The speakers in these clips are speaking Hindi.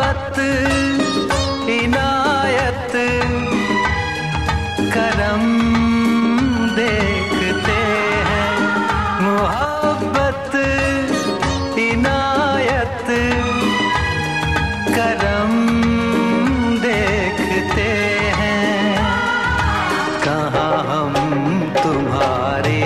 मोहब्बत इनायत करम देखते हैं, मोहब्बत इनायत करम देखते हैं। कहाँ हम तुम्हारे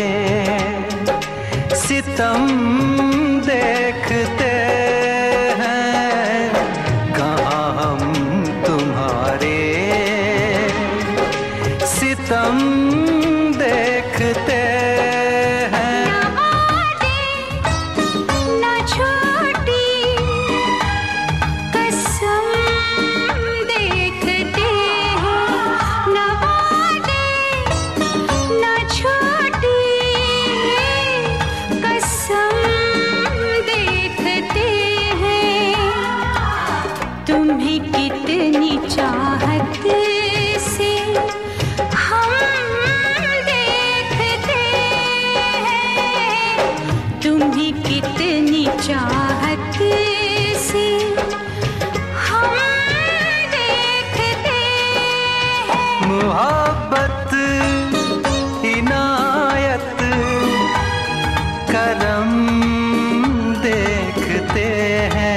सितम देखते हैं, कहाँ हम तुम्हारे सितम देखते हैं। न छोटी कसम देखते हैं, न वादे न छोटी कसम देखते हैं। तुम्हें कितनी चाहत से हम देखते हैं, तुम्हें कितनी चाहत से हम देखते हैं। मोहब्बत इनायत करम देखते हैं।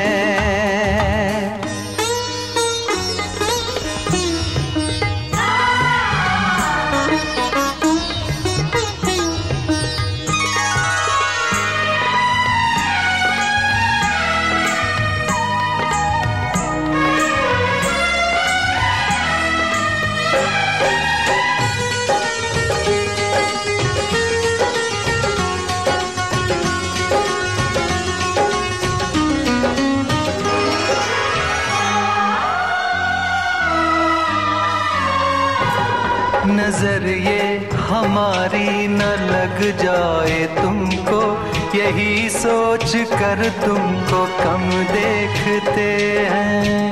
नजर ये हमारी न लग जाए तुमको, यही सोच कर तुमको कम देखते हैं।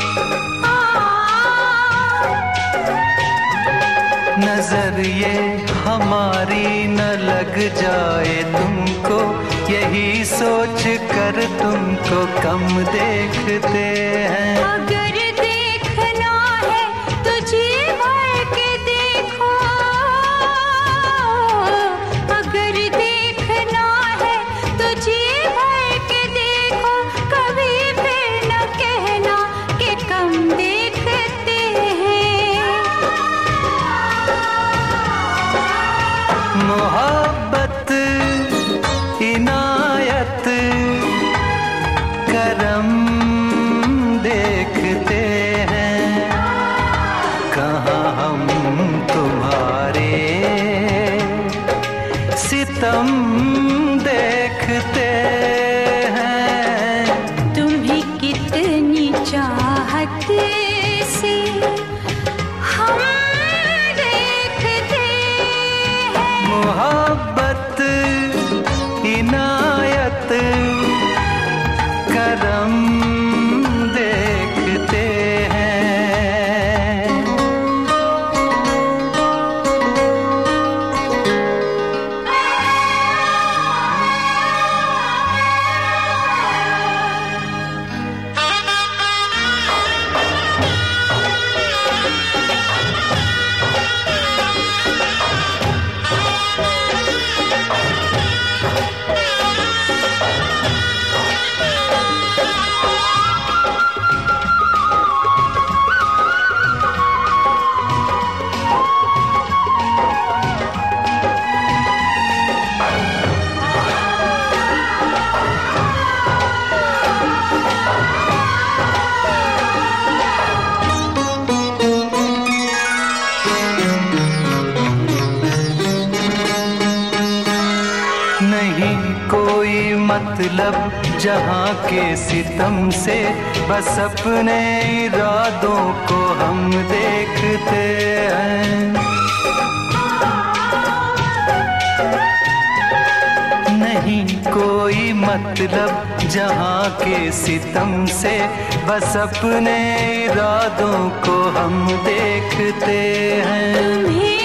नजर ये हमारी न लग जाए तुमको, यही सोच कर तुमको कम देखते हैं। अगर देखना है तो जी भर के देखो, अगर देखना है तो जी भर के देखो, कभी फिर न कहना कि कम देखते हैं। मोहब्बत इनायत करम देखते हैं, कहाँ हम तुम्हारे सितम देखते हैं। तुम्हें कितनी चाहत से हम देखते हैं। मोहब्बत इनायत करम देखते हैं। नहीं कोई मतलब जहाँ के सितम से, बस अपने इरादों को हम देखते हैं। नहीं कोई मतलब जहाँ के सितम से, बस अपने इरादों को हम देखते हैं।